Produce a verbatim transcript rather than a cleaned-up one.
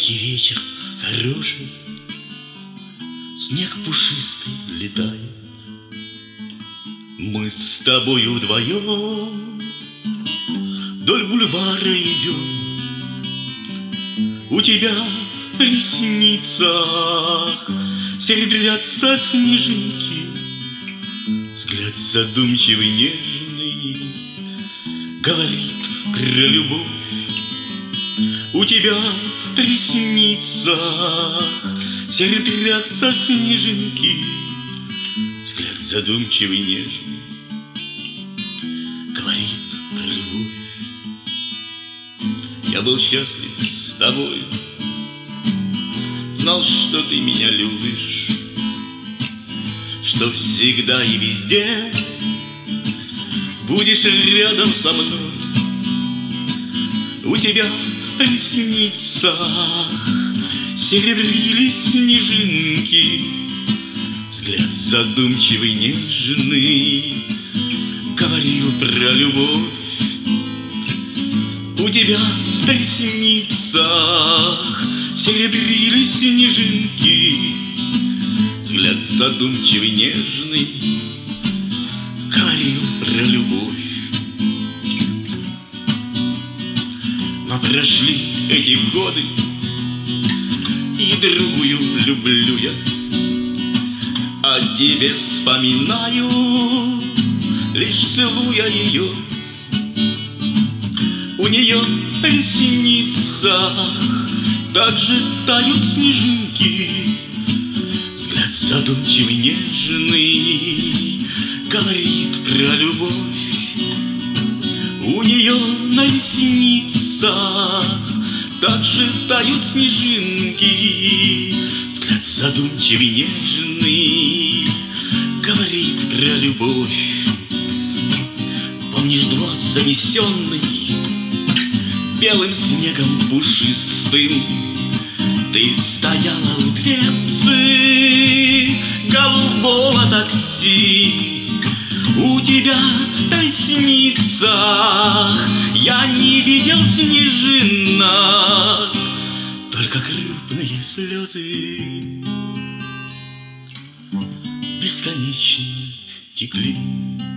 Тихий вечер, хороший, снег пушистый летает. Мы с тобою вдвоем вдоль бульвара идем. У тебя в ресницах серебрятся снежинки, взгляд задумчивый, нежный говорит про любовь. У тебя в ресницах серебрятся снежинки, взгляд задумчивый, нежный говорит про любовь. Я был счастлив с тобой, знал, что ты меня любишь, что всегда и везде будешь рядом со мной. У тебя в ресницах серебрились снежинки, взгляд задумчивый, нежный говорил про любовь. У тебя в ресницах серебрились снежинки, взгляд задумчивый, нежный говорил про любовь. Но прошли эти годы, и другую люблю я, о тебе вспоминаю, лишь целуя ее. У нее в ресницах также тают снежинки, взгляд задумчивый, нежный говорит про любовь. У нее на ресницах также тают снежинки, взгляд задумчивый, нежный говорит про любовь. Помнишь двор занесенный белым снегом пушистым? Ты стояла у дверцы голубого такси. У тебя в ресницах я не видел снежинок, только крупные слезы бесконечно текли.